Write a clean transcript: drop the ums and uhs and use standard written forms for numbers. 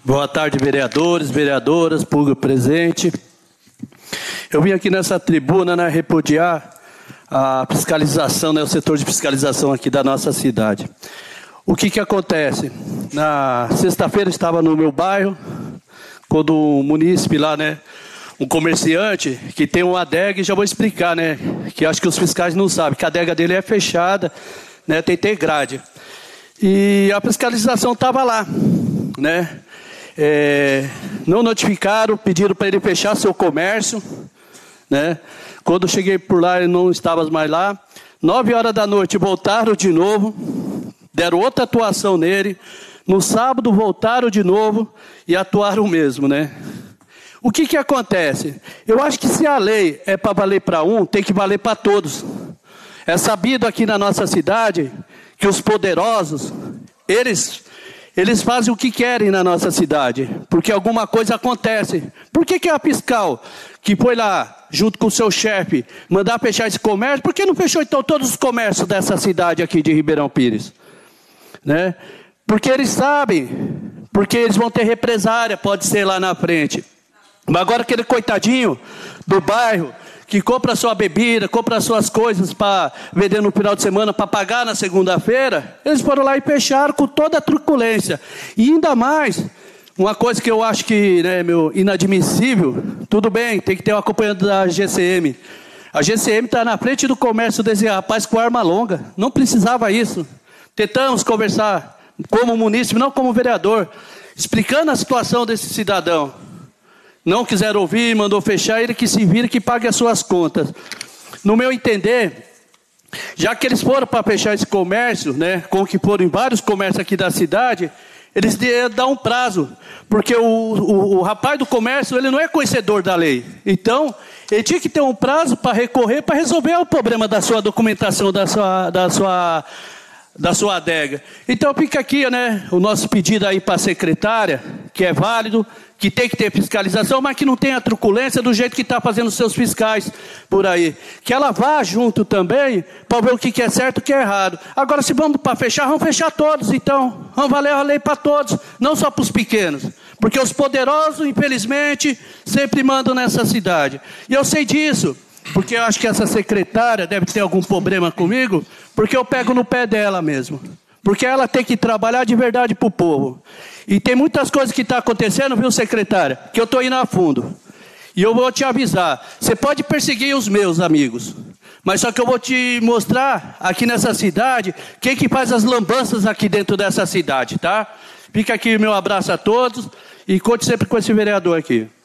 Boa tarde, vereadores, vereadoras, público presente. Eu vim aqui nessa tribuna, né, repudiar a fiscalização, né, o setor de fiscalização aqui da nossa cidade. O que acontece? Na sexta-feira estava no meu bairro, quando um munícipe lá, né, um comerciante que tem uma adega, já vou explicar, né, que acho que os fiscais não sabem, que a adega dele é fechada, né, tem grade. E a fiscalização estava lá, né? Não notificaram, pediram para ele fechar seu comércio, né? Quando eu cheguei por lá, ele não estava mais lá. 9 horas da noite voltaram de novo, deram outra atuação nele. No sábado voltaram de novo e atuaram mesmo, né? O que acontece? Eu acho que se a lei é para valer para um, tem que valer para todos. É sabido aqui na nossa cidade que os poderosos, eles fazem o que querem na nossa cidade, porque alguma coisa acontece. Por que a fiscal, que foi lá, junto com o seu chefe, mandar fechar esse comércio, por que não fechou então todos os comércios dessa cidade aqui de Ribeirão Pires? Né? Porque eles sabem, porque eles vão ter represária, pode ser lá na frente. Mas agora aquele coitadinho do bairro, que compra sua bebida, compra suas coisas para vender no final de semana, para pagar na segunda-feira, eles foram lá e fecharam com toda a truculência. E ainda mais, uma coisa que eu acho que, né, inadmissível, tudo bem, tem que ter um acompanhante da GCM. A GCM está na frente do comércio desse rapaz com arma longa, não precisava isso. Tentamos conversar como munícipe, não como vereador, explicando a situação desse cidadão. Não quiseram ouvir, mandou fechar, ele que se vira, que pague as suas contas. No meu entender, já que eles foram para fechar esse comércio, né, como que foram em vários comércios aqui da cidade, eles devem dar um prazo, porque o rapaz do comércio, ele não é conhecedor da lei. Então, ele tinha que ter um prazo para recorrer, para resolver o problema da sua documentação, da sua adega. Então fica aqui, né, o nosso pedido aí para a secretária, que é válido, que tem que ter fiscalização, mas que não tenha truculência do jeito que está fazendo os seus fiscais por aí. Que ela vá junto também, para ver o que é certo e o que é errado. Agora, se vamos para fechar, vamos fechar todos, então. Vamos valer a lei para todos, não só para os pequenos. Porque os poderosos, infelizmente, sempre mandam nessa cidade. E eu sei disso, porque eu acho que essa secretária deve ter algum problema comigo, porque eu pego no pé dela mesmo. Porque ela tem que trabalhar de verdade para o povo. E tem muitas coisas que estão acontecendo, viu, secretária, que eu estou indo a fundo. E eu vou te avisar, você pode perseguir os meus amigos, mas só que eu vou te mostrar aqui nessa cidade, quem que faz as lambanças aqui dentro dessa cidade, tá? Fica aqui o meu abraço a todos e conte sempre com esse vereador aqui.